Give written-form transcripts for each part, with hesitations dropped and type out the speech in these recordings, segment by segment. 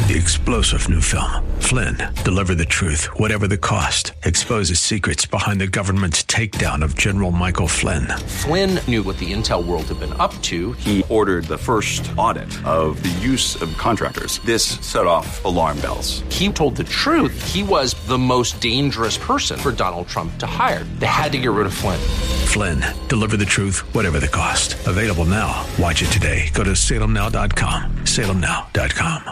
The explosive new film, Flynn, deliver the truth, whatever the cost, exposes secrets behind the government's takedown of General Michael Flynn. Flynn knew what the intel world had been up to. He ordered the first audit of the use of contractors. This set off alarm bells. He told the truth. He was the most dangerous person for Donald Trump to hire. They had to get rid of Flynn. Flynn, deliver the truth, whatever the cost. Available now. Watch it today. Go to salemnow.com. salemnow.com.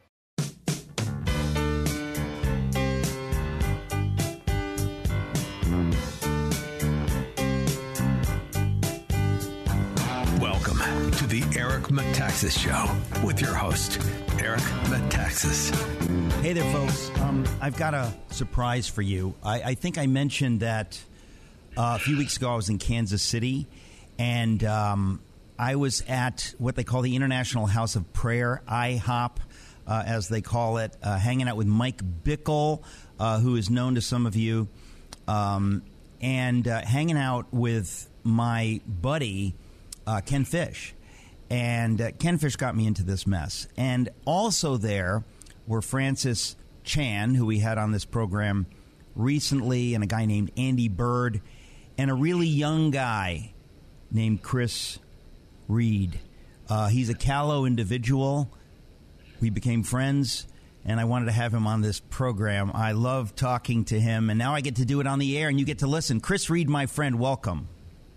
Welcome to the Eric Metaxas Show with your host, Eric Metaxas. Hey there, folks. I've got a surprise for you. I think I mentioned that a few weeks ago I was in Kansas City, and I was at what they call the International House of Prayer, IHOP, as they call it, hanging out with Mike Bickle, who is known to some of you, and hanging out with my buddy, Ken Fish. And Ken Fish got me into this mess. And also there were Francis Chan, who we had on this program recently, and a guy named Andy Bird, and a really young guy named Chris Reed. He's a callow individual. We became friends, and I wanted to have him on this program. I love talking to him, and now I get to do it on the air, and you get to listen. Chris Reed, my friend, welcome.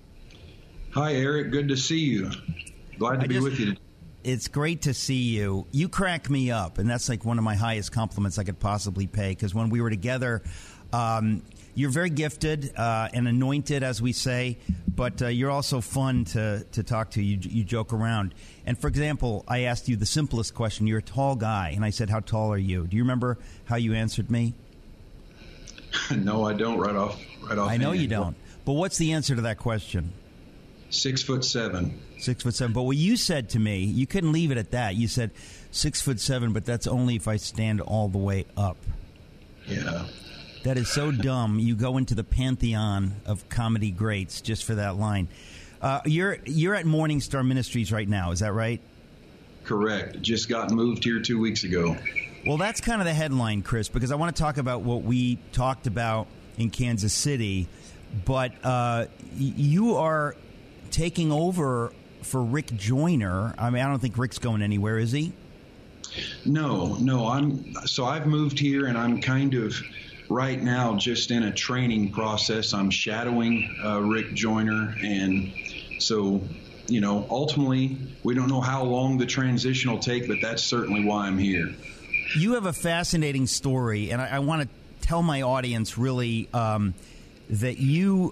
Hi, Eric. Good to see you. Glad to be with you. It's great to see you. You crack me up, and that's like one of my highest compliments I could possibly pay, because when we were together, you're very gifted and anointed, as we say, but you're also fun to talk to. You joke around. And, for example, I asked you the simplest question. You're a tall guy, and I said, how tall are you? Do you remember how you answered me? No, I don't right off. I know you don't. But what's the answer to that question? 6'7". 6'7". But what you said to me, you couldn't leave it at that. You said 6'7", but that's only if I stand all the way up. Yeah. That is so dumb. You go into the pantheon of comedy greats just for that line. You're at Morning Star Ministries right now. Is that right? Correct. Just got moved here 2 weeks ago. Well, that's kind of the headline, Chris, because I want to talk about what we talked about in Kansas City. But you are taking over for Rick Joyner. I mean, I don't think Rick's going anywhere, is he? No. I've moved here, and I'm kind of right now just in a training process. I'm shadowing Rick Joyner, and so, ultimately, we don't know how long the transition will take, but that's certainly why I'm here. You have a fascinating story, and I want to tell my audience really that you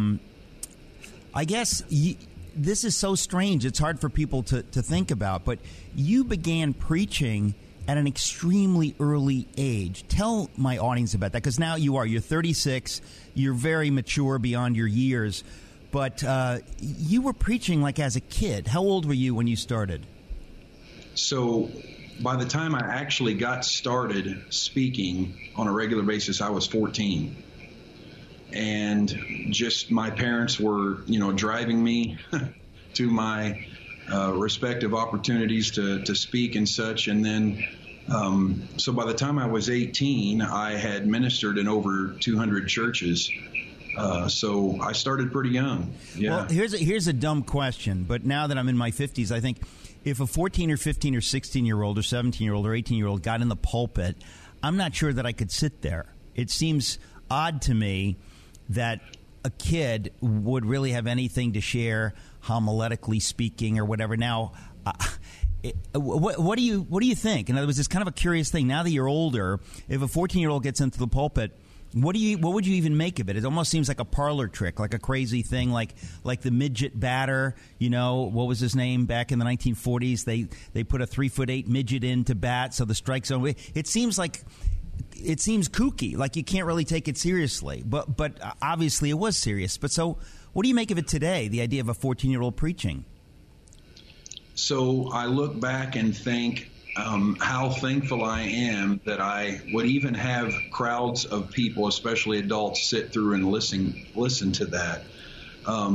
I guess this is so strange. It's hard for people to think about. But you began preaching at an extremely early age. Tell my audience about that, because now you're 36. You're very mature beyond your years. But you were preaching like as a kid. How old were you when you started? So by the time I actually got started speaking on a regular basis, I was 14. And just my parents were, driving me to my respective opportunities to speak and such. And then, so by the time I was 18, I had ministered in over 200 churches. So I started pretty young. Yeah. Well, here's a dumb question, but now that I'm in my 50s, I think if a 14 or 15 or 16-year-old or 17-year-old or 18-year-old got in the pulpit, I'm not sure that I could sit there. It seems odd to me that a kid would really have anything to share, homiletically speaking, or whatever. Now, what do you think? In other words, it's kind of a curious thing. Now that you're older, if a 14-year-old gets into the pulpit, what would you even make of it? It almost seems like a parlor trick, like a crazy thing, like the midget batter. What was his name back in the 1940s? They put a 3'8" midget in to bat, so the strike zone. It seems kooky, like you can't really take it seriously. But obviously it was serious. But so what do you make of it today, the idea of a 14-year-old preaching? So I look back and think how thankful I am that I would even have crowds of people, especially adults, sit through and listen to that.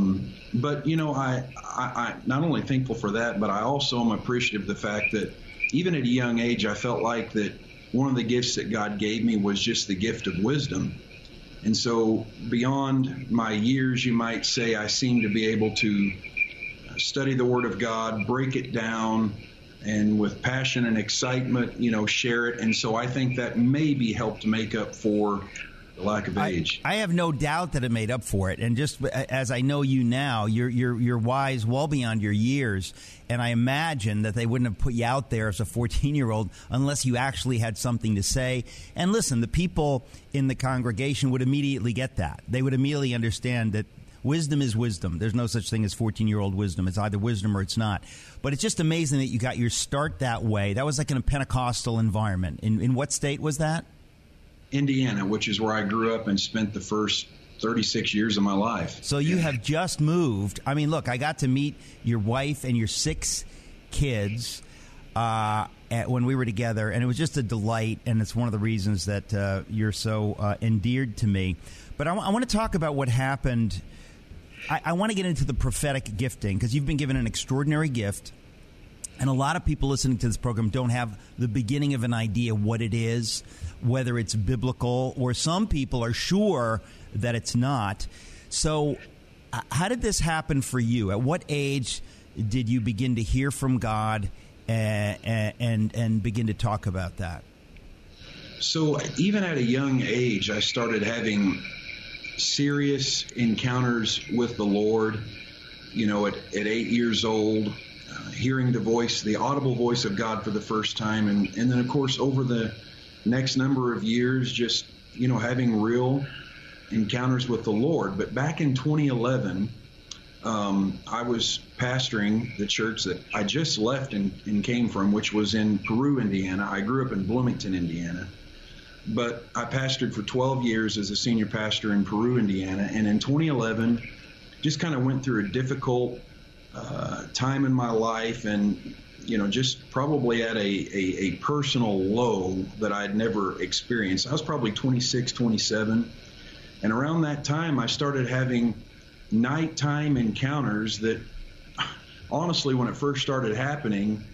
But, I not only thankful for that, but I also am appreciative of the fact that, even at a young age, I felt like that one of the gifts that God gave me was just the gift of wisdom. And so beyond my years, you might say, I seem to be able to study the Word of God, break it down, and with passion and excitement, share it. And so I think that maybe helped make up for the lack of age. I have no doubt that it made up for it. And just as I know you now, you're wise well beyond your years. And I imagine that they wouldn't have put you out there as a 14-year-old unless you actually had something to say. And listen, the people in the congregation would immediately get that. They would immediately understand that wisdom is wisdom. There's no such thing as 14-year-old wisdom. It's either wisdom or it's not. But it's just amazing that you got your start that way. That was like in a Pentecostal environment. In what state was that? Indiana, which is where I grew up and spent the first 36 years of my life. So you have just moved. I mean, look, I got to meet your wife and your 6 kids when we were together, and it was just a delight, and it's one of the reasons that you're so endeared to me. But I want to talk about what happened. I want to get into the prophetic gifting, because you've been given an extraordinary gift. And a lot of people listening to this program don't have the beginning of an idea what it is, whether it's biblical, or some people are sure that it's not. So how did this happen for you? At what age did you begin to hear from God and begin to talk about that? So even at a young age, I started having serious encounters with the Lord, at 8 years old. Hearing the audible voice of God for the first time. And then, of course, over the next number of years, just, having real encounters with the Lord. But back in 2011, I was pastoring the church that I just left and came from, which was in Peru, Indiana. I grew up in Bloomington, Indiana. But I pastored for 12 years as a senior pastor in Peru, Indiana. And in 2011, just kind of went through a difficult time in my life, and just probably at a personal low that I'd never experienced. I was probably 26, 27, and around that time I started having nighttime encounters that, honestly, when it first started happening,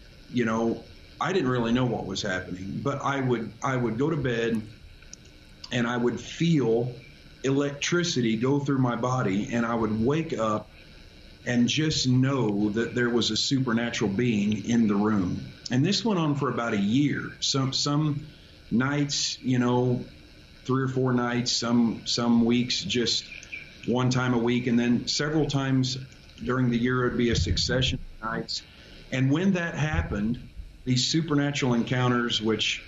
I didn't really know what was happening, but I would go to bed and I would feel electricity go through my body, and I would wake up and just know that there was a supernatural being in the room. And this went on for about a year. Some nights, 3 or 4 nights, some weeks just one time a week, and then several times during the year it would be a succession of nights. And when that happened, these supernatural encounters, which,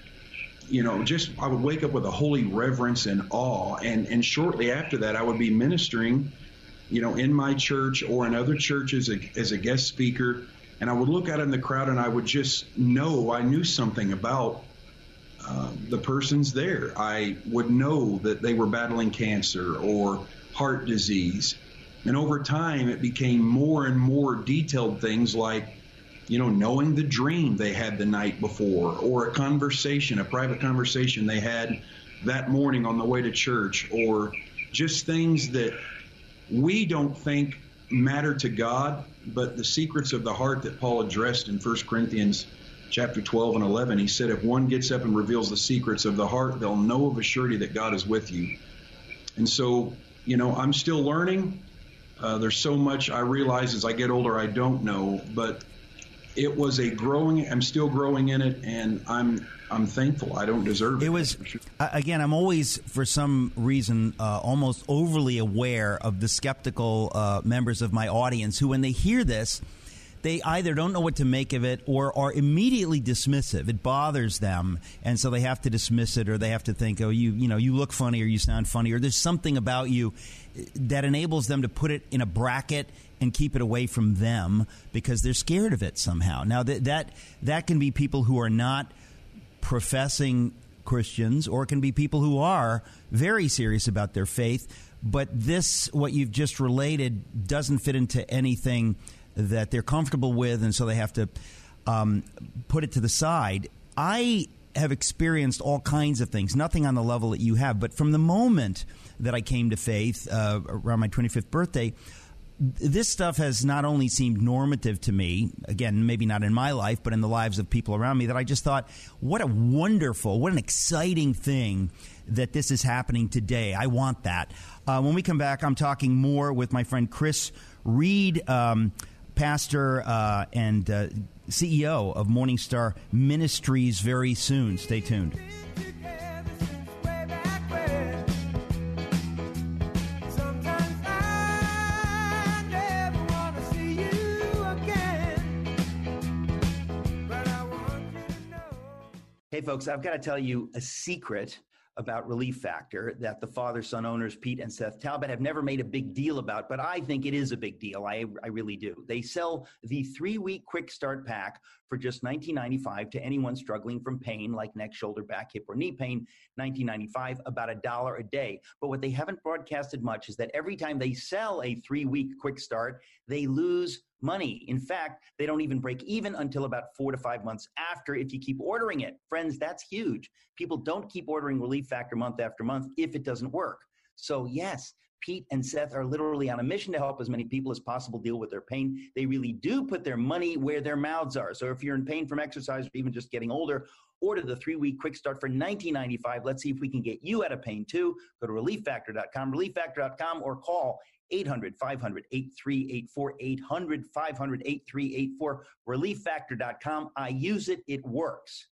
I would wake up with a holy reverence and awe, and shortly after that I would be ministering in my church or in other churches as a guest speaker, and I would look out in the crowd and I would just know I knew something about the persons there. I would know that they were battling cancer or heart disease. And over time, it became more and more detailed things like, knowing the dream they had the night before, or a private conversation they had that morning on the way to church, or just things that we don't think matter to God, but the secrets of the heart that Paul addressed in 1 Corinthians chapter 12 and 11. He said, if one gets up and reveals the secrets of the heart, they'll know of a surety that God is with you. And so, I'm still learning. There's so much I realize as I get older I don't know, but it was I'm still growing in it, and I'm thankful. I don't deserve it. It was, again, I'm always, for some reason, almost overly aware of the skeptical members of my audience who, when they hear this, they either don't know what to make of it or are immediately dismissive. It bothers them, and so they have to dismiss it, or they have to think, oh, you look funny, or you sound funny, or there's something about you that enables them to put it in a bracket and keep it away from them because they're scared of it somehow. Now, that can be people who are not professing Christians, or it can be people who are very serious about their faith. But this, what you've just related, doesn't fit into anything that they're comfortable with, and so they have to put it to the side. I have experienced all kinds of things, nothing on the level that you have, but from the moment that I came to faith around my 25th birthday, this stuff has not only seemed normative to me, again, maybe not in my life, but in the lives of people around me, that I just thought, what an exciting thing that this is happening today. I want that. When we come back, I'm talking more with my friend Chris Reed, pastor and CEO of Morning Star Ministries, very soon. Stay tuned. Hey, folks, I've got to tell you a secret about Relief Factor that the father-son owners, Pete and Seth Talbot, have never made a big deal about, but I think it is a big deal. I really do. They sell the 3-week quick start pack for just $19.95 to anyone struggling from pain like neck, shoulder, back, hip, or knee pain, $19.95, about $1 a day. But what they haven't broadcasted much is that every time they sell a 3-week quick start, they lose money. In fact, they don't even break even until about 4 to 5 months after if you keep ordering it. Friends, that's huge. People don't keep ordering Relief Factor month after month if it doesn't work. So yes, Pete and Seth are literally on a mission to help as many people as possible deal with their pain. They really do put their money where their mouths are. So if you're in pain from exercise or even just getting older, order the 3-week quick start for $19.95. Let's see if we can get you out of pain too. Go to relieffactor.com, relieffactor.com, or call 800-500-8384, 800-500-8384, relieffactor.com. I use it. It works.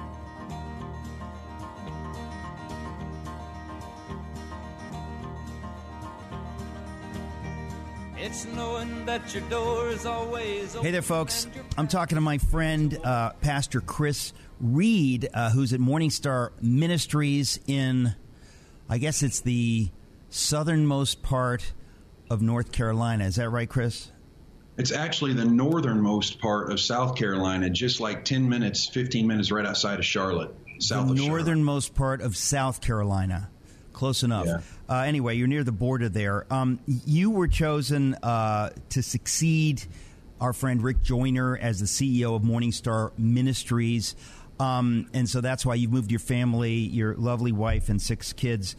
It's knowing that your door is always open. Hey there, folks. I'm talking to my friend, Pastor Chris Reed, who's at Morning Star Ministries in, I guess it's the southernmost part of North Carolina. Is that right, Chris? It's actually the northernmost part of South Carolina, just like 10 minutes, 15 minutes right outside of Charlotte, south of Charlotte. The northernmost part of South Carolina. Close enough. Yeah. Anyway, you're near the border there. You were chosen to succeed our friend Rick Joyner as the CEO of Morning Star Ministries. And so that's why you've moved your family, your lovely wife, and 6 kids.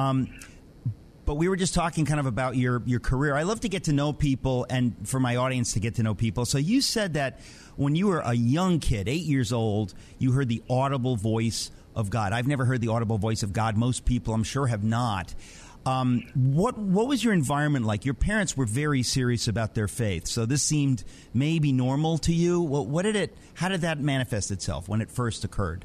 But we were just talking kind of about your career. I love to get to know people and for my audience to get to know people. So you said that when you were a young kid, 8 years old, you heard the audible voice of God. I've never heard the audible voice of God. Most people, I'm sure, have not. What was your environment like? Your parents were very serious about their faith, so this seemed maybe normal to you. How did that manifest itself when it first occurred?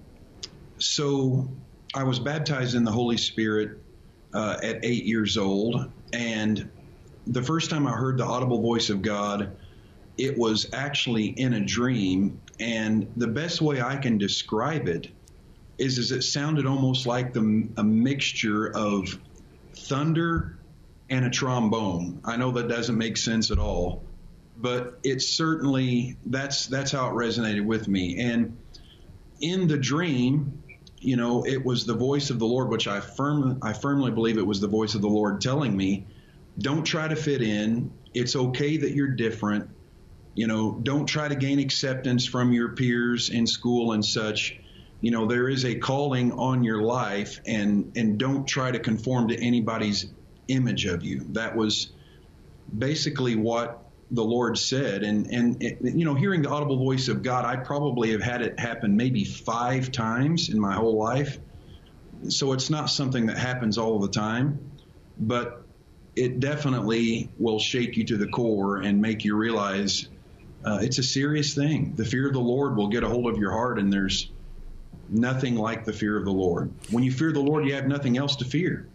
So I was baptized in the Holy Spirit at 8 years old, and the first time I heard the audible voice of God, it was actually in a dream, and the best way I can describe it is it sounded almost like a mixture of thunder and a trombone. I know that doesn't make sense at all, but it's certainly, that's how it resonated with me. And in the dream, you know, it was the voice of the Lord, which I firmly believe it was the voice of the Lord telling me, don't try to fit in. It's okay that you're different. You know, don't try to gain acceptance from your peers in school and such. You know, there is a calling on your life, and don't try to conform to anybody's image of you. That was basically what the Lord said. And you know, hearing the audible voice of God, I probably have had it happen maybe 5 times in my whole life. So it's not something that happens all the time, but it definitely will shake you to the core and make you realize it's a serious thing. The fear of the Lord will get a hold of your heart, and there's nothing like the fear of the Lord. When you fear the Lord, you have nothing else to fear.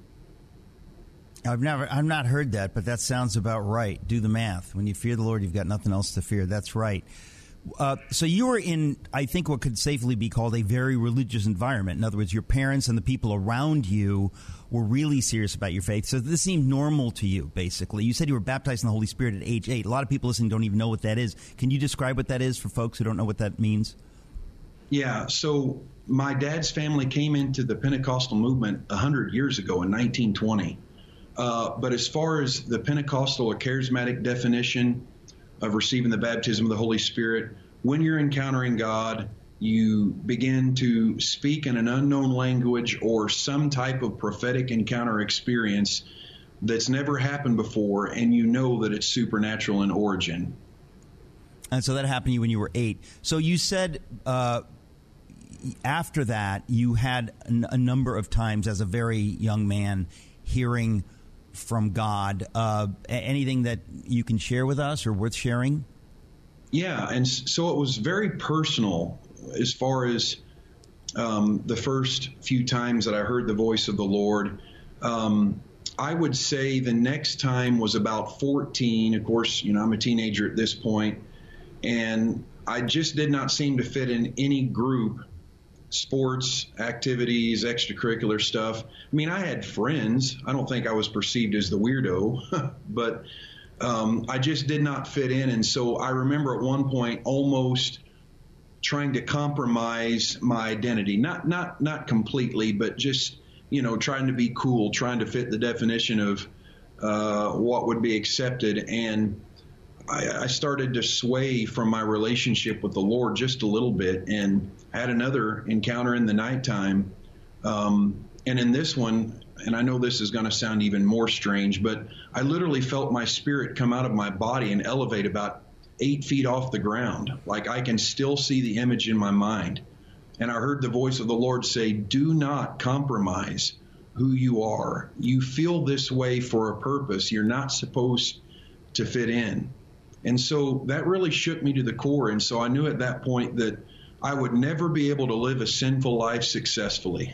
I've not heard that, but that sounds about right. Do the math. When you fear the Lord, you've got nothing else to fear. That's right. So you were in, I think, what could safely be called a very religious environment. In other words, your parents and the people around you were really serious about your faith. So this seemed normal to you, basically. You said you were baptized in the Holy Spirit at age 8. A lot of people listening don't even know what that is. Can you describe what that is for folks who don't know what that means? Yeah, so my dad's family came into the Pentecostal movement 100 years ago in 1920. But as far as the Pentecostal or charismatic definition of receiving the baptism of the Holy Spirit, when you're encountering God, you begin to speak in an unknown language or some type of prophetic encounter experience that's never happened before, and you know that it's supernatural in origin. And so that happened to you when you were 8. So you said after that you had a number of times as a very young man hearing from God. Anything that you can share with us or worth sharing? Yeah, and so it was very personal as far as the first few times that I heard the voice of the Lord. I would say the next time was about 14. Of course, I'm a teenager at this point, and I just did not seem to fit in any group, sports, activities, extracurricular stuff. I mean, I had friends. I don't think I was perceived as the weirdo, but I just did not fit in. And so I remember at one point almost trying to compromise my identity, not completely, but just trying to be cool, trying to fit the definition of what would be accepted. And I started to sway from my relationship with the Lord just a little bit, and had another encounter in the nighttime. And in this one, and I know this is going to sound even more strange, but I literally felt my spirit come out of my body and elevate about 8 feet off the ground. Like I can still see the image in my mind. And I heard the voice of the Lord say, do not compromise who you are. You feel this way for a purpose. You're not supposed to fit in. And so that really shook me to the core. And so I knew at that point that I would never be able to live a sinful life successfully.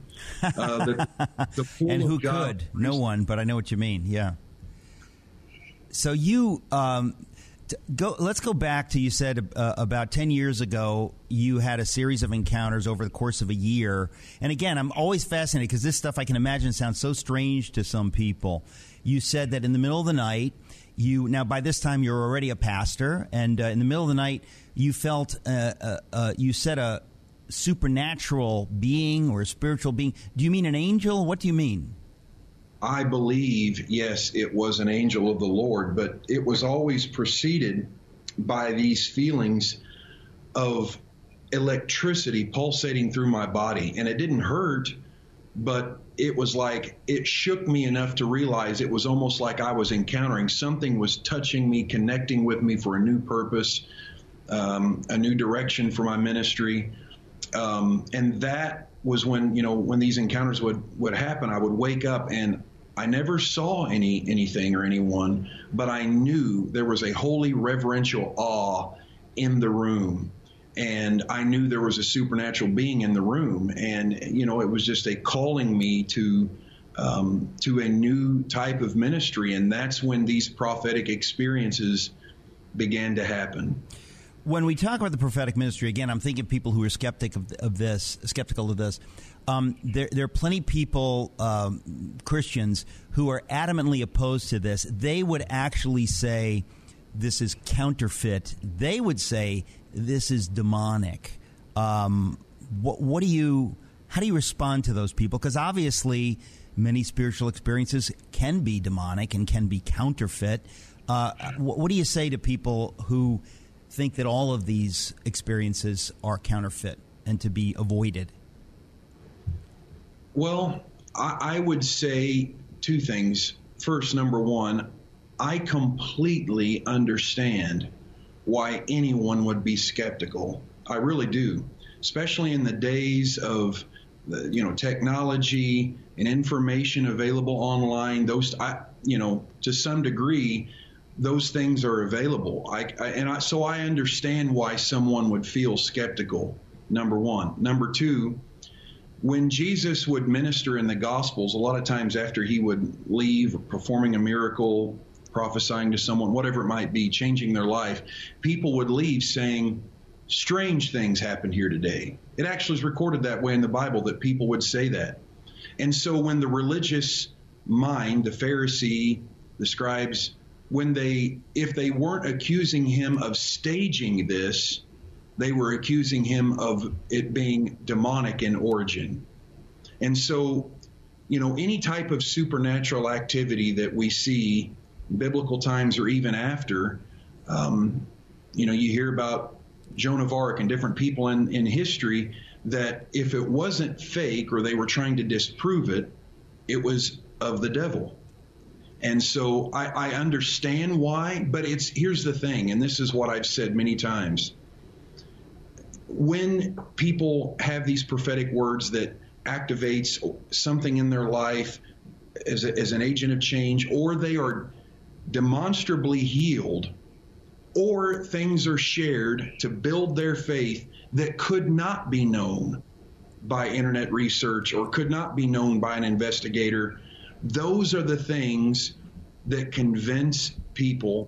The and who could? No one, but I know what you mean. Yeah. So you... let's go back to, you said about 10 years ago, you had a series of encounters over the course of a year. And again, I'm always fascinated because this stuff I can imagine sounds so strange to some people. You said that in the middle of the night, now by this time you're already a pastor, and in the middle of the night you felt, you said a supernatural being or a spiritual being. Do you mean an angel? What do you mean? I believe, yes, it was an angel of the Lord, but it was always preceded by these feelings of electricity pulsating through my body. And it didn't hurt, but it was like it shook me enough to realize it was almost like I was encountering something was touching me, connecting with me for a new purpose, a new direction for my ministry. And that was when these encounters would happen. I would wake up and I never saw anything or anyone, but I knew there was a holy reverential awe in the room. And I knew there was a supernatural being in the room. And, it was just a calling me to a new type of ministry. And that's when these prophetic experiences began to happen. When we talk about the prophetic ministry, again, I'm thinking people who are skeptical of this. There are plenty of people, Christians, who are adamantly opposed to this. They would actually say this is counterfeit. They would say this is demonic. How do you respond to those people? Because obviously many spiritual experiences can be demonic and can be counterfeit. What do you say to people who think that all of these experiences are counterfeit and to be avoided? Well, I would say two things. First, number one, I completely understand why anyone would be skeptical. I really do, especially in the days of technology and information available online. To some degree, those things are available. So I understand why someone would feel skeptical, number one. Number two, when Jesus would minister in the Gospels, a lot of times after he would leave, performing a miracle, prophesying to someone, whatever it might be, changing their life, people would leave saying, strange things happened here today. It actually is recorded that way in the Bible, that people would say that. And so when the religious mind, the Pharisee, the scribes, if they weren't accusing him of staging this, they were accusing him of it being demonic in origin. And so, any type of supernatural activity that we see in biblical times or even after, you hear about Joan of Arc and different people in history, that if it wasn't fake or they were trying to disprove it, it was of the devil. And so I understand why, but here's the thing, and this is what I've said many times. When people have these prophetic words that activates something in their life as an agent of change, or they are demonstrably healed, or things are shared to build their faith that could not be known by internet research or could not be known by an investigator, those are the things that convince people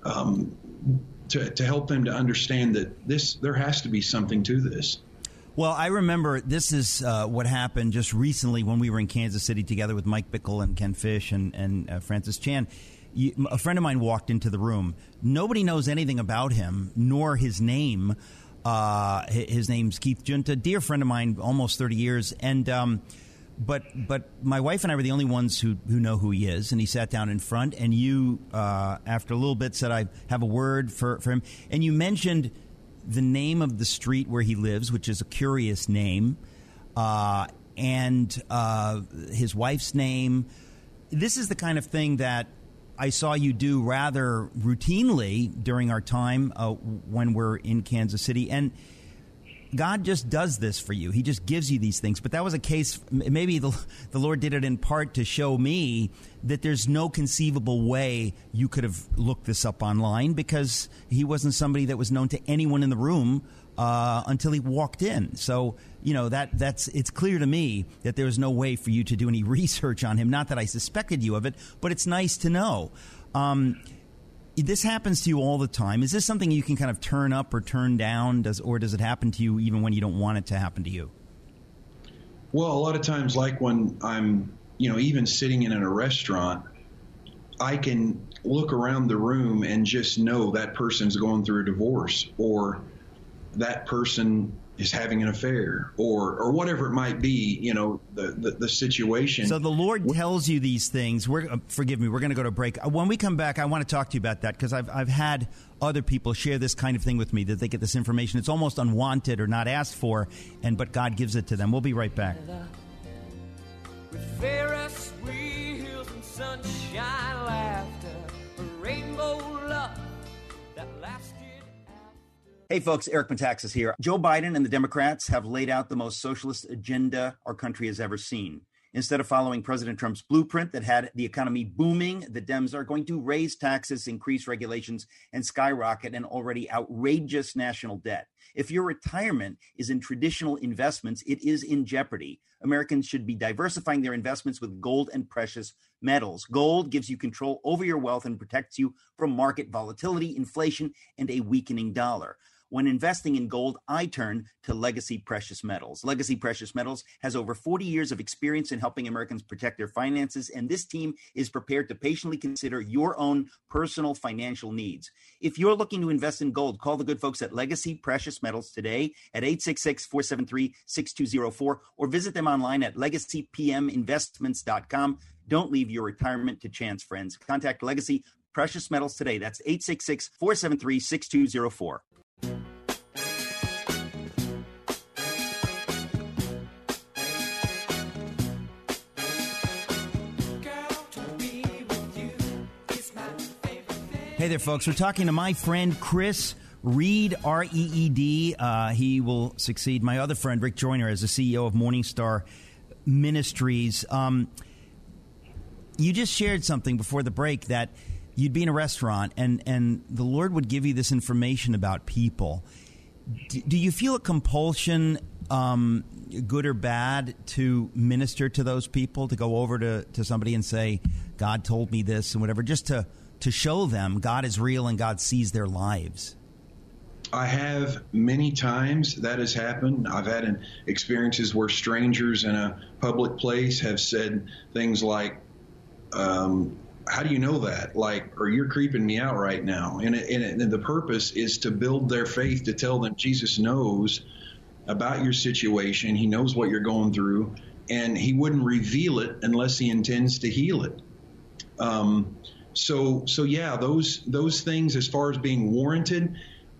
to help them to understand that there has to be something to this. Well, I remember this is what happened just recently when we were in Kansas City together with Mike Bickle and Ken Fish and Francis Chan. A friend of mine walked into the room. Nobody knows anything about him, nor his name. His name's Keith Junta, dear friend of mine, almost 30 years. And but my wife and I were the only ones who know who he is. And he sat down in front, and you, after a little bit, said, I have a word for him. And you mentioned the name of the street where he lives, which is a curious name, and his wife's name. This is the kind of thing that I saw you do rather routinely during our time when we're in Kansas City. And God just does this for you. He just gives you these things. But that was a case, maybe the Lord did it in part to show me that there's no conceivable way you could have looked this up online, because he wasn't somebody that was known to anyone in the room until he walked in. So, it's clear to me that there was no way for you to do any research on him. Not that I suspected you of it, but it's nice to know. This happens to you all the time. Is this something you can kind of turn up or turn down? Or does it happen to you even when you don't want it to happen to you? Well, a lot of times, like when I'm, even sitting in a restaurant, I can look around the room and just know that person's going through a divorce, or that person is having an affair, or whatever it might be, the situation. So the Lord tells you these things. Forgive me, we're going to go to break. When we come back, I want to talk to you about that, because I've had other people share this kind of thing with me, that they get this information. It's almost unwanted or not asked for, but God gives it to them. We'll be right back. With fairest wheels and sunshine, laughter, a rainbow love that lasted. Hey folks, Eric Metaxas here. Joe Biden and the Democrats have laid out the most socialist agenda our country has ever seen. Instead of following President Trump's blueprint that had the economy booming, the Dems are going to raise taxes, increase regulations, and skyrocket an already outrageous national debt. If your retirement is in traditional investments, it is in jeopardy. Americans should be diversifying their investments with gold and precious metals. Gold gives you control over your wealth and protects you from market volatility, inflation, and a weakening dollar. When investing in gold, I turn to Legacy Precious Metals. Legacy Precious Metals has over 40 years of experience in helping Americans protect their finances, and this team is prepared to patiently consider your own personal financial needs. If you're looking to invest in gold, call the good folks at Legacy Precious Metals today at 866-473-6204, or visit them online at legacypminvestments.com. Don't leave your retirement to chance, friends. Contact Legacy Precious Metals today. That's 866-473-6204. Hey there, folks. We're talking to my friend Chris Reed, R-E-E-D. He will succeed my other friend, Rick Joyner, as the CEO of Morningstar Ministries. You just shared something before the break that you'd be in a restaurant and the Lord would give you this information about people. Do you feel a compulsion, good or bad, to minister to those people, to go over to somebody and say, God told me this and whatever, just to show them God is real and God sees their lives? I have many times that has happened. I've had experiences where strangers in a public place have said things like, how do you know that? Like, or you're creeping me out right now. And the purpose is to build their faith, to tell them Jesus knows about your situation. He knows what you're going through, and he wouldn't reveal it unless he intends to heal it. So yeah, those things, as far as being warranted,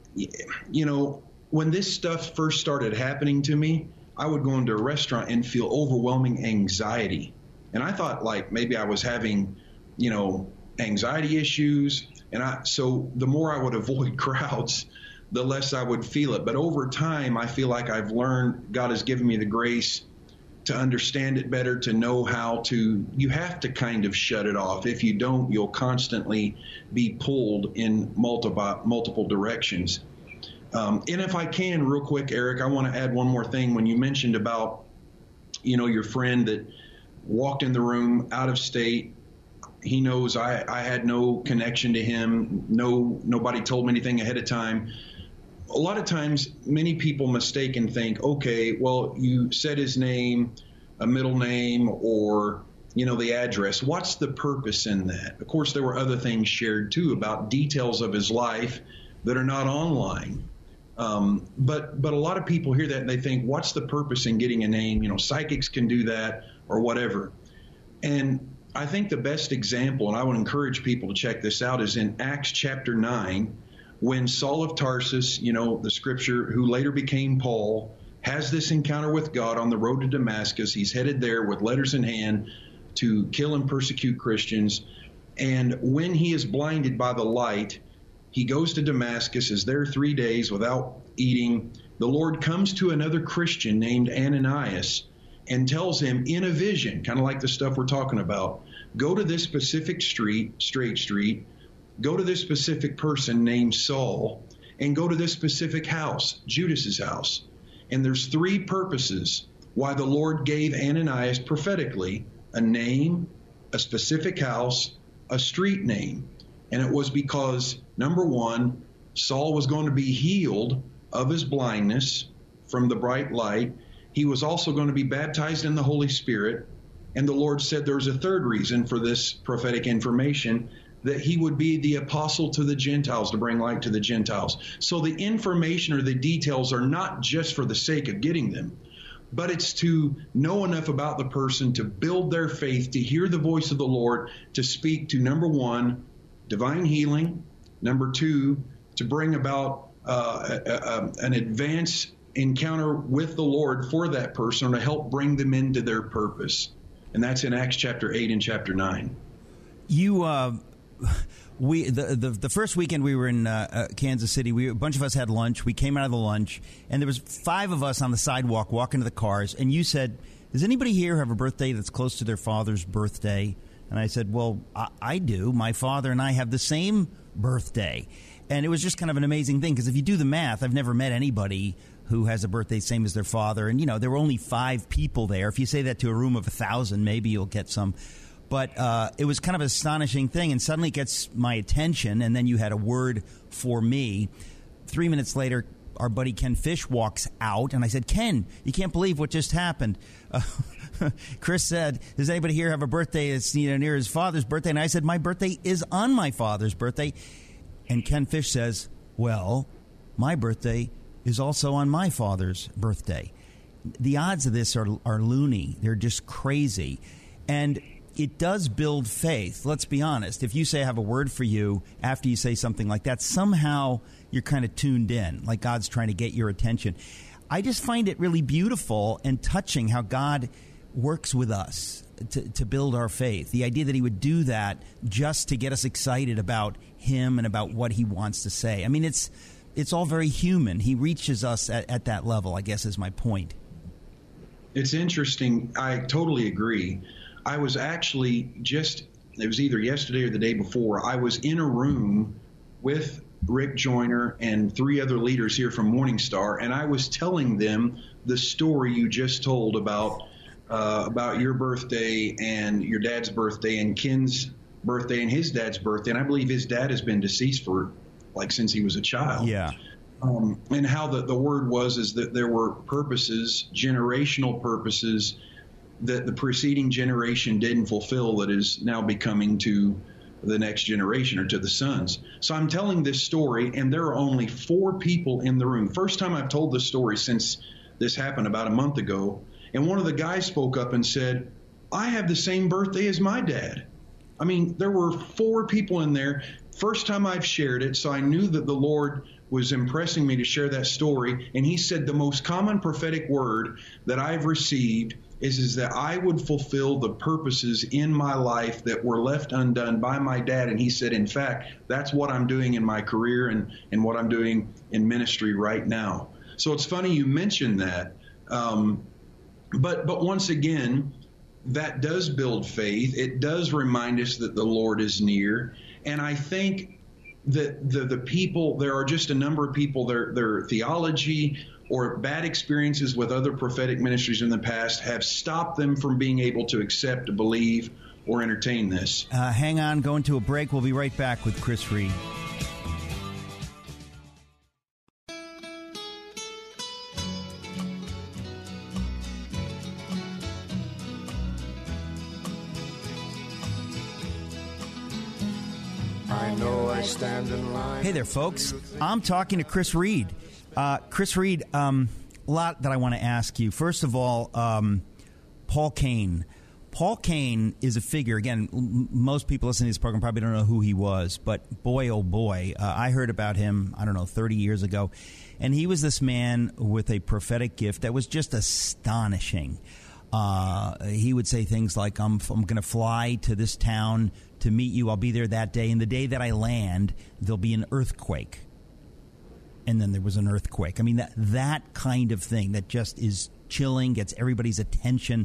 when this stuff first started happening to me, I would go into a restaurant and feel overwhelming anxiety. And I thought, like, maybe I was having anxiety issues. So the more I would avoid crowds, the less I would feel it. But over time, I feel like I've learned, God has given me the grace to understand it better, to know how to, you have to kind of shut it off. If you don't, you'll constantly be pulled in multiple directions. And if I can, real quick, Eric, I want to add one more thing. When you mentioned about, your friend that walked in the room out of state, he knows I had no connection to him. Nobody told me anything ahead of time. A lot of times, many people mistake and think, okay, well, you said his name, a middle name, or, the address. What's the purpose in that? Of course, there were other things shared, too, about details of his life that are not online. But a lot of people hear that and they think, what's the purpose in getting a name? Psychics can do that or whatever. And I think the best example, and I would encourage people to check this out, is in Acts chapter 9, when Saul of Tarsus, the scripture, who later became Paul, has this encounter with God on the road to Damascus. He's headed there with letters in hand to kill and persecute Christians. And when he is blinded by the light, he goes to Damascus, is there 3 days without eating. The Lord comes to another Christian named Ananias and tells him in a vision, kind of like the stuff we're talking about, go to this specific street, Straight Street, go to this specific person named Saul, and go to this specific house, Judas's house. And there's 3 purposes why the Lord gave Ananias prophetically a name, a specific house, a street name. And it was because, number 1, Saul was going to be healed of his blindness from the bright light. He was also going to be baptized in the Holy Spirit. And the Lord said there's a third reason for this prophetic information, that he would be the apostle to the Gentiles, to bring light to the Gentiles. So the information or the details are not just for the sake of getting them, but it's to know enough about the person to build their faith, to hear the voice of the Lord, to speak to, number 1, divine healing, number 2, to bring about an advanced encounter with the Lord for that person, or to help bring them into their purpose. And that's in Acts chapter 8 and chapter 9. The first weekend we were in Kansas City, a bunch of us had lunch. We came out of the lunch, and there was 5 of us on the sidewalk walking to the cars. And you said, does anybody here have a birthday that's close to their father's birthday? And I said, well, I do. My father and I have the same birthday. And it was just kind of an amazing thing, because if you do the math, I've never met anybody who has a birthday same as their father. And, there were only 5 people there. If you say that to a room of 1,000, maybe you'll get some. But it was kind of an astonishing thing, and suddenly it gets my attention, and then you had a word for me. 3 minutes later, our buddy Ken Fish walks out, and I said, Ken, you can't believe what just happened. Chris said, does anybody here have a birthday that's near his father's birthday? And I said, my birthday is on my father's birthday. And Ken Fish says, well, my birthday is also on my father's birthday. The odds of this are loony. They're just crazy. And it does build faith. Let's be honest. If you say I have a word for you after you say something like that, somehow you're kind of tuned in, like God's trying to get your attention. I just find it really beautiful and touching how God works with us to build our faith. The idea that he would do that just to get us excited about him and about what he wants to say. I mean, it's all very human. He reaches us at that level, I guess, is my point. It's interesting. I totally agree. I was actually it was either yesterday or the day before, I was in a room with Rick Joyner and 3 other leaders here from Morningstar, and I was telling them the story you just told about your birthday and your dad's birthday and Ken's birthday and his dad's birthday. And I believe his dad has been deceased for since he was a child. Yeah. And how the word is that there were purposes, generational purposes, that the preceding generation didn't fulfill, that is now becoming to the next generation, or to the sons. So I'm telling this story, and there are only 4 people in the room. First time I've told this story since this happened about a month ago. And one of the guys spoke up and said, I have the same birthday as my dad. I mean, there were 4 people in there. First time I've shared it, so I knew that the Lord was impressing me to share that story. And he said the most common prophetic word that I've received is that I would fulfill the purposes in my life that were left undone by my dad. And he said, in fact, that's what I'm doing in my career and what I'm doing in ministry right now. So it's funny you mentioned that. But once again, that does build faith. It does remind us that the Lord is near. And I think that the people, there are just a number of people, their theology or bad experiences with other prophetic ministries in the past have stopped them from being able to accept, believe, or entertain this. Hang on, going to a break. We'll be right back with Chris Reed. Hey there, folks. I'm talking to Chris Reed. Chris Reed, a lot that I want to ask you. First of all, Paul Cain. Paul Cain is a figure. Again, most people listening to this program probably don't know who he was, but boy, oh boy, I heard about him, 30 years ago. And he was this man with a prophetic gift that was just astonishing. He would say things like, I'm going to fly to this town to meet you. I'll be there that day. And the day that I land, there'll be an earthquake. And then there was an earthquake. I mean, that kind of thing that just is chilling, gets everybody's attention.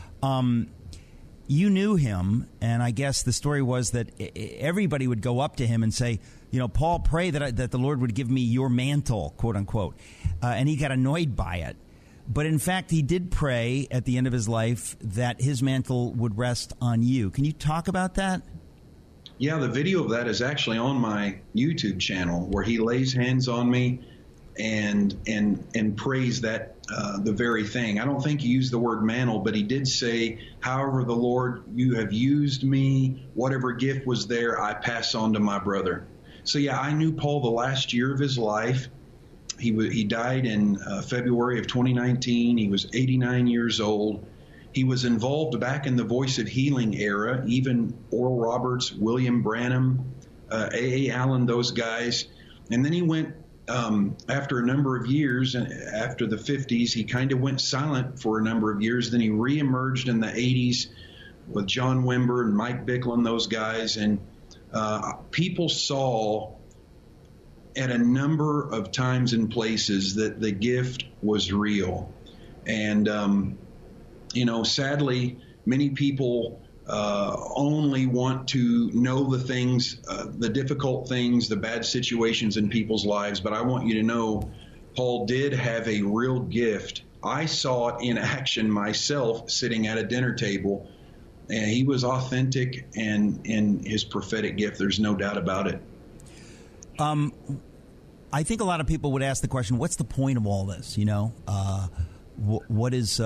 You knew him, and I guess the story was that everybody would go up to him and say, Paul, pray that the Lord would give me your mantle, quote unquote. And he got annoyed by it. But in fact, he did pray at the end of his life that his mantle would rest on you. Can you talk about that? Yeah, the video of that is actually on my YouTube channel, where he lays hands on me and prays that the very thing. I don't think he used the word mantle, but he did say, however the Lord, you have used me, whatever gift was there, I pass on to my brother. So yeah, I knew Paul the last year of his life. He died in February of 2019. He was 89 years old. He was involved back in the Voice of Healing era, even Oral Roberts, William Branham, A.A. Allen, those guys. And then he went, after a number of years, after the 50s, he kind of went silent for a number of years. Then he reemerged in the 80s with John Wimber and Mike Bickle, those guys. And people saw at a number of times and places that the gift was real. And, sadly, many people only want to know the things, the difficult things, the bad situations in people's lives. But I want you to know, Paul did have a real gift. I saw it in action myself sitting at a dinner table, and he was authentic and in his prophetic gift. There's no doubt about it. I think a lot of people would ask the question, what's the point of all this? What is...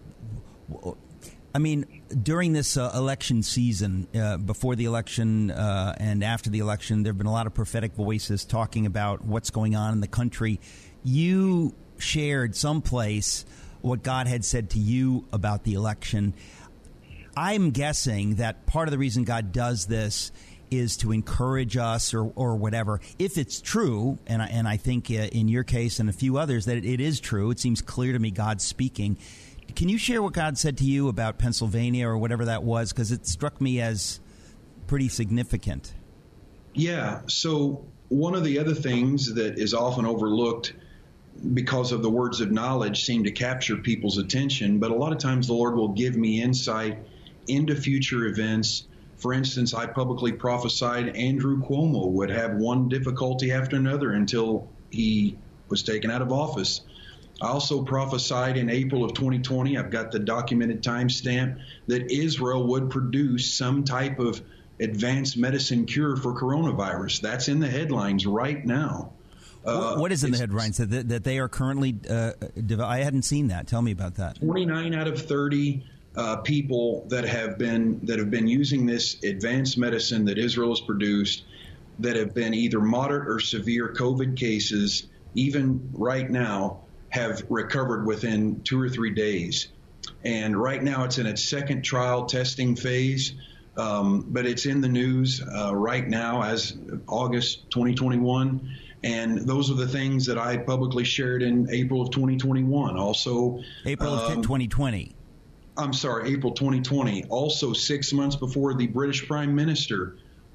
during this election season, before the election and after the election, there have been a lot of prophetic voices talking about what's going on in the country. You shared someplace what God had said to you about the election. I'm guessing that part of the reason God does this is to encourage us or whatever. If it's true, and I think in your case and a few others that it is true, it seems clear to me God's speaking. Can you share what God said to you about Pennsylvania or whatever that was? Because it struck me as pretty significant. Yeah. So one of the other things that is often overlooked because of the words of knowledge seem to capture people's attention, but a lot of times the Lord will give me insight into future events. For instance, I publicly prophesied Andrew Cuomo would have one difficulty after another until he was taken out of office. I also prophesied in April of 2020, I've got the documented timestamp, that Israel would produce some type of advanced medicine cure for coronavirus. That's in the headlines right now. What is in the headlines? That they are currently, I hadn't seen that. Tell me about that. 29 out of 30 people that have been using this advanced medicine that Israel has produced that have been either moderate or severe COVID cases, even right now, have recovered within 2 or 3 days. And right now it's in its second trial testing phase, but it's in the news right now as August 2021. And those are the things that I publicly shared in April of 2021. Also, April of 2020. I'm sorry, April 2020. Also, 6 months before the British Prime Minister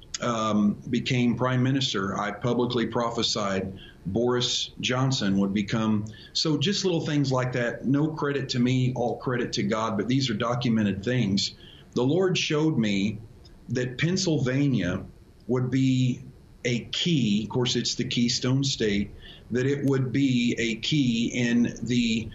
became Prime Minister, I publicly prophesied Boris Johnson would become. So just little things like that. No credit to me, all credit to God, but these are documented things. The Lord showed me that Pennsylvania would be a key. Of course, it's the Keystone State. That it would be a key in the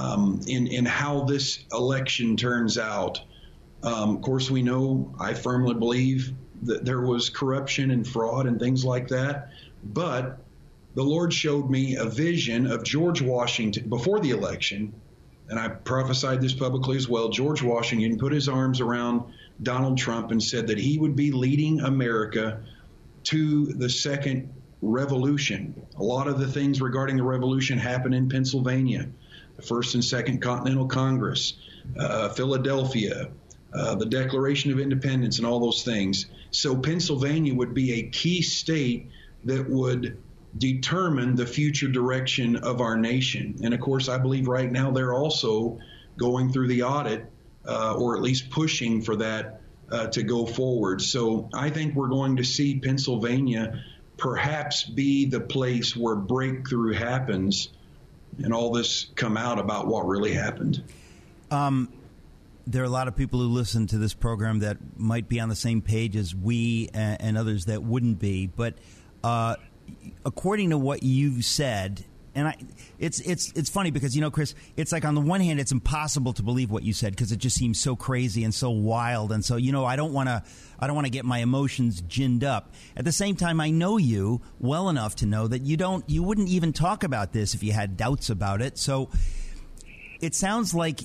in how this election turns out. Of course, we know, I firmly believe that there was corruption and fraud and things like that. But the Lord showed me a vision of George Washington before the election, and I prophesied this publicly as well. George Washington put his arms around Donald Trump and said that he would be leading America to the second revolution. A lot of the things regarding the revolution happened in Pennsylvania, the First and Second Continental Congress, Philadelphia, the Declaration of Independence, and all those things. So Pennsylvania would be a key state that would determine the future direction of our nation. And of course, I believe right now they're also going through the audit, or at least pushing for that to go forward. So I think we're going to see Pennsylvania perhaps be the place where breakthrough happens and all this come out about what really happened. There are a lot of people who listen to this program that might be on the same page as we and others that wouldn't be. But according to what you've said, and it's funny because, you know, Chris, it's like on the one hand, it's impossible to believe what you said because it just seems so crazy and so wild. And so, you know, I don't want to get my emotions ginned up. At the same time, I know you well enough to know that you wouldn't even talk about this if you had doubts about it. So it sounds like,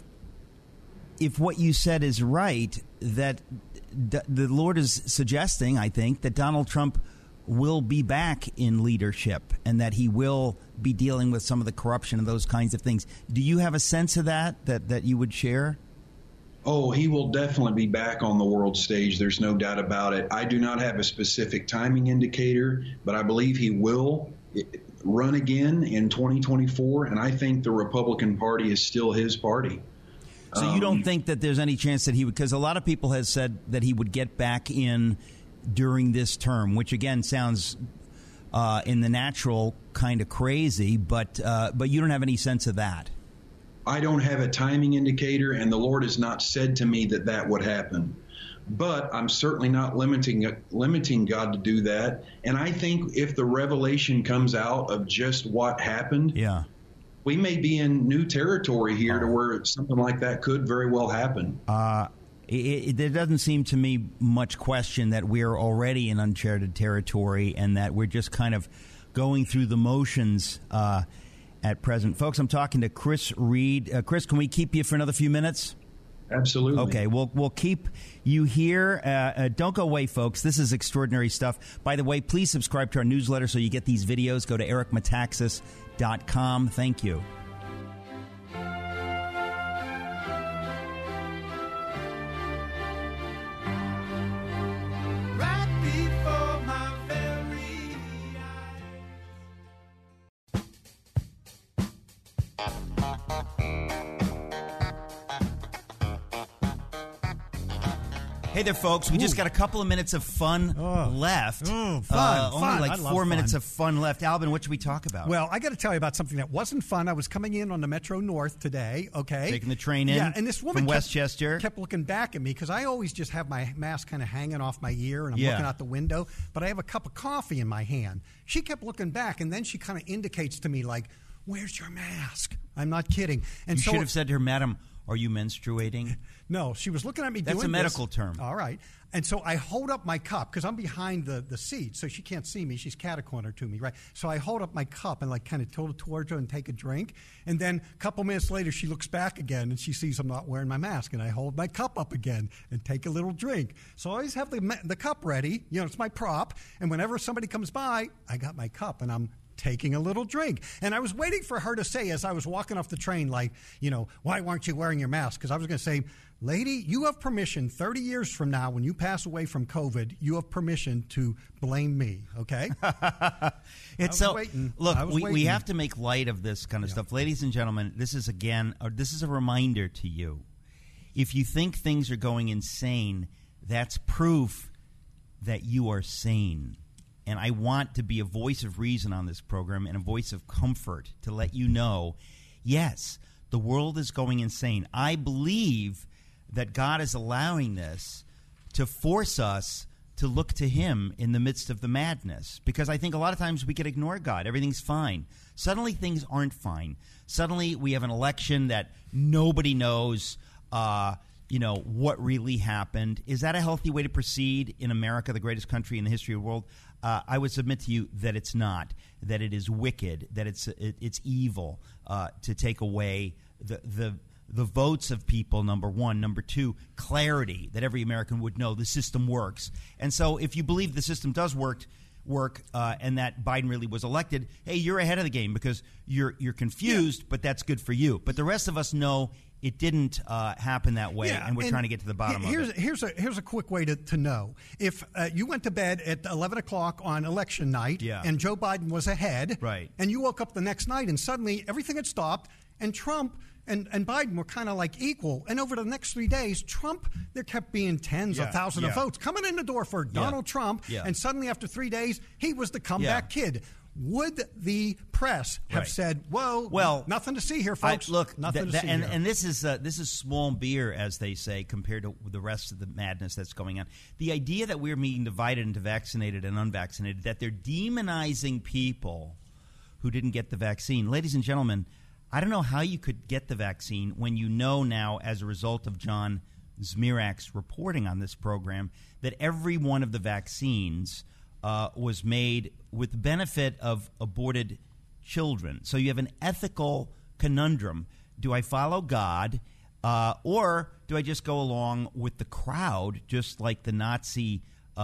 if what you said is right, that the Lord is suggesting, I think, that Donald Trump will be back in leadership and that he will be dealing with some of the corruption and those kinds of things. Do you have a sense of that you would share? Oh, he will definitely be back on the world stage. There's no doubt about it. I do not have a specific timing indicator, but I believe he will run again in 2024, and I think the Republican Party is still his party. So you don't think that there's any chance that he would, because a lot of people have said that he would get back in during this term, which again sounds in the natural kind of crazy, but you don't have any sense of that. I don't have a timing indicator, and the Lord has not said to me that would happen. But I'm certainly not limiting God to do that. And I think if the revelation comes out of just what happened, we may be in new territory here to where something like that could very well happen. There doesn't seem to me much question that we're already in uncharted territory and that we're just kind of going through the motions at present. Folks, I'm talking to Chris Reed. Chris, can we keep you for another few minutes? Absolutely. Okay, we'll keep you here. Don't go away, folks. This is extraordinary stuff. By the way, please subscribe to our newsletter so you get these videos. Go to ericmetaxas.com. Thank you. Hey there, folks. We just got a couple of minutes of fun left. Fun. Only like 4 minutes of fun left. Alvin, what should we talk about? Well, I got to tell you about something that wasn't fun. I was coming in on the Metro North today, okay? Taking the train in and this woman from Westchester. kept looking back at me because I always just have my mask kind of hanging off my ear and I'm looking out the window, but I have a cup of coffee in my hand. She kept looking back, and then she kind of indicates to me like, where's your mask? I'm not kidding. And you should have said to her, Madam, are you menstruating? No, she was looking at me doing this. That's a medical term. All right. And so I hold up my cup because I'm behind the seat, so she can't see me. She's cat-a-corner to me, right? So I hold up my cup and like kind of tilt it towards her and take a drink. And then a couple minutes later, she looks back again and she sees I'm not wearing my mask. And I hold my cup up again and take a little drink. So I always have the cup ready. You know, it's my prop. And whenever somebody comes by, I got my cup and I'm taking a little drink. And I was waiting for her to say, as I was walking off the train, like, you know, why weren't you wearing your mask? Because I was going to say, lady, you have permission 30 years from now when you pass away from COVID, you have permission to blame me, okay? It's so waiting. Look, we have to make light of this kind of stuff. Ladies and gentlemen, this is a reminder to you. If you think things are going insane, that's proof that you are sane. And I want to be a voice of reason on this program and a voice of comfort to let you know, yes, the world is going insane. I believe that God is allowing this to force us to look to him in the midst of the madness. Because I think a lot of times we can ignore God. Everything's fine. Suddenly things aren't fine. Suddenly we have an election that nobody knows what really happened. Is that a healthy way to proceed in America, the greatest country in the history of the world? I would submit to you that it's not, that it is wicked, that it's evil to take away the votes of people, number one. Number two, clarity, that every American would know the system works. And so if you believe the system does work and that Biden really was elected, hey, you're ahead of the game because you're confused, but that's good for you. But the rest of us know it didn't happen that way, and we're trying to get to the bottom of it. Here's a quick way to know. If you went to bed at 11 o'clock on election night and Joe Biden was ahead, right, and you woke up the next night and suddenly everything had stopped and Trump and Biden were kind of like equal. And over the next 3 days, Trump, there kept being tens of thousands of votes coming in the door for Donald Trump. Yeah. And suddenly after 3 days, he was the comeback kid. Would the press have said, well, nothing to see here, folks? Nothing to see here. And this is small beer, as they say, compared to the rest of the madness that's going on. The idea that we're being divided into vaccinated and unvaccinated, that they're demonizing people who didn't get the vaccine. Ladies and gentlemen, I don't know how you could get the vaccine when you know now, as a result of John Zmirak's reporting on this program, that every one of the vaccines was made with the benefit of aborted children. So you have an ethical conundrum. Do I follow God or do I just go along with the crowd, just like the Nazi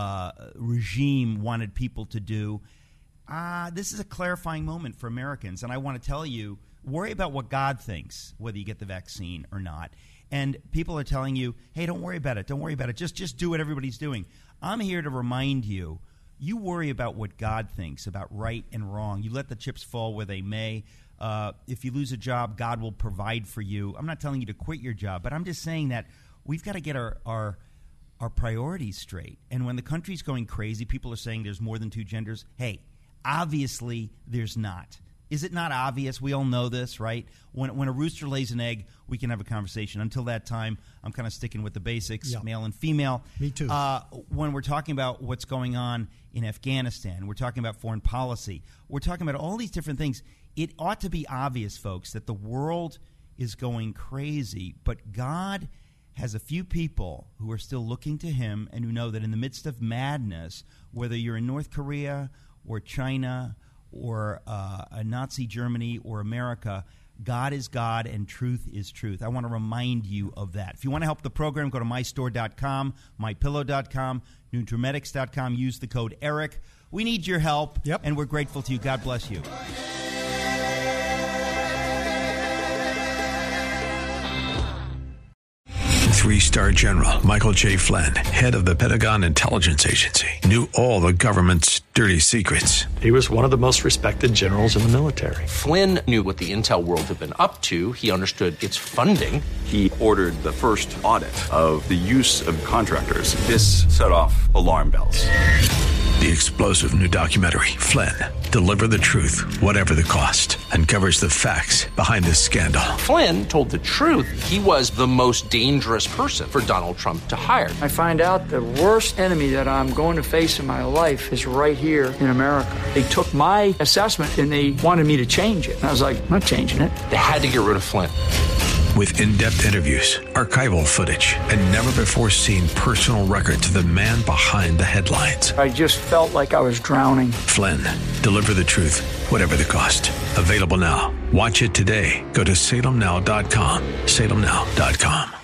regime wanted people to do? This is a clarifying moment for Americans, and I want to tell you, worry about what God thinks, whether you get the vaccine or not. And people are telling you, hey, don't worry about it. Don't worry about it. Just do what everybody's doing. I'm here to remind you, you worry about what God thinks about right and wrong. You let the chips fall where they may. If you lose a job, God will provide for you. I'm not telling you to quit your job, but I'm just saying that we've got to get our priorities straight. And when the country's going crazy, people are saying there's more than two genders. Hey, obviously there's not. Is it not obvious? We all know this, right? When a rooster lays an egg, we can have a conversation. Until that time, I'm kind of sticking with the basics, male and female. Me too. When we're talking about what's going on in Afghanistan, we're talking about foreign policy, we're talking about all these different things, it ought to be obvious, folks, that the world is going crazy, but God has a few people who are still looking to him and who know that in the midst of madness, whether you're in North Korea or China or a Nazi Germany or America, God is God and truth is truth. I want to remind you of that. If you want to help the program, go to mystore.com, mypillow.com, nutrimedics.com. Use the code ERIC. We need your help, and we're grateful to you. God bless you. Three-star General Michael J. Flynn, head of the Pentagon Intelligence Agency, knew all the government's dirty secrets. He was one of the most respected generals in the military. Flynn knew what the intel world had been up to. He understood its funding. He ordered the first audit of the use of contractors. This set off alarm bells. The explosive new documentary, Flynn, Deliver the Truth, Whatever the Cost, uncovers the facts behind this scandal. Flynn told the truth. He was the most dangerous person for Donald Trump to hire. I find out the worst enemy that I'm going to face in my life is right here in America. They took my assessment and they wanted me to change it. And I was like, I'm not changing it. They had to get rid of Flynn. With in-depth interviews, archival footage, and never-before-seen personal records of the man behind the headlines. I just felt like I was drowning. Flynn, Deliver the Truth, Whatever the Cost. Available now. Watch it today. Go to salemnow.com. salemnow.com.